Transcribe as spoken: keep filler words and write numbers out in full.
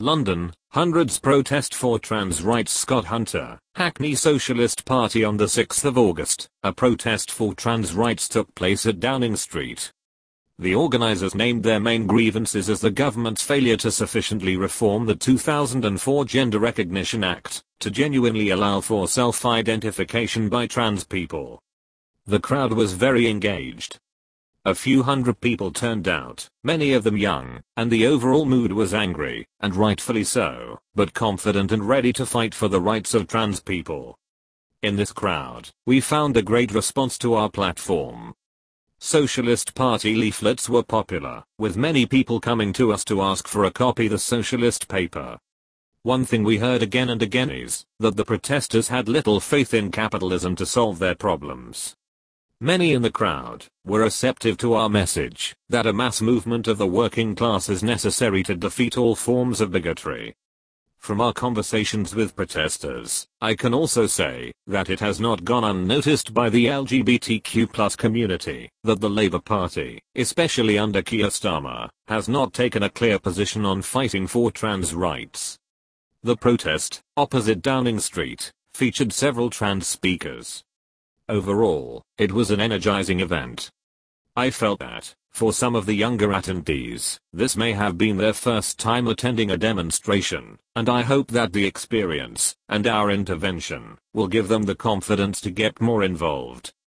London, hundreds protest for trans rights. Scott Hunter, Hackney Socialist Party. On the sixth of August, a protest for trans rights took place at Downing Street. The organizers named their main grievances as the government's failure to sufficiently reform the two thousand four Gender Recognition Act to genuinely allow for self-identification by trans people. The crowd was very engaged. A few hundred people turned out, many of them young, and the overall mood was angry, and rightfully so, but confident and ready to fight for the rights of trans people. In this crowd, we found a great response to our platform. Socialist Party leaflets were popular, with many people coming to us to ask for a copy of the socialist paper. One thing we heard again and again is that the protesters had little faith in capitalism to solve their problems. Many in the crowd were receptive to our message that a mass movement of the working class is necessary to defeat all forms of bigotry. From our conversations with protesters, I can also say that it has not gone unnoticed by the L G B T Q plus community that the Labour Party, especially under Keir Starmer, has not taken a clear position on fighting for trans rights. The protest, opposite Downing Street, featured several trans speakers. Overall, it was an energizing event. I felt that, for some of the younger attendees, this may have been their first time attending a demonstration, and I hope that the experience, and our intervention, will give them the confidence to get more involved.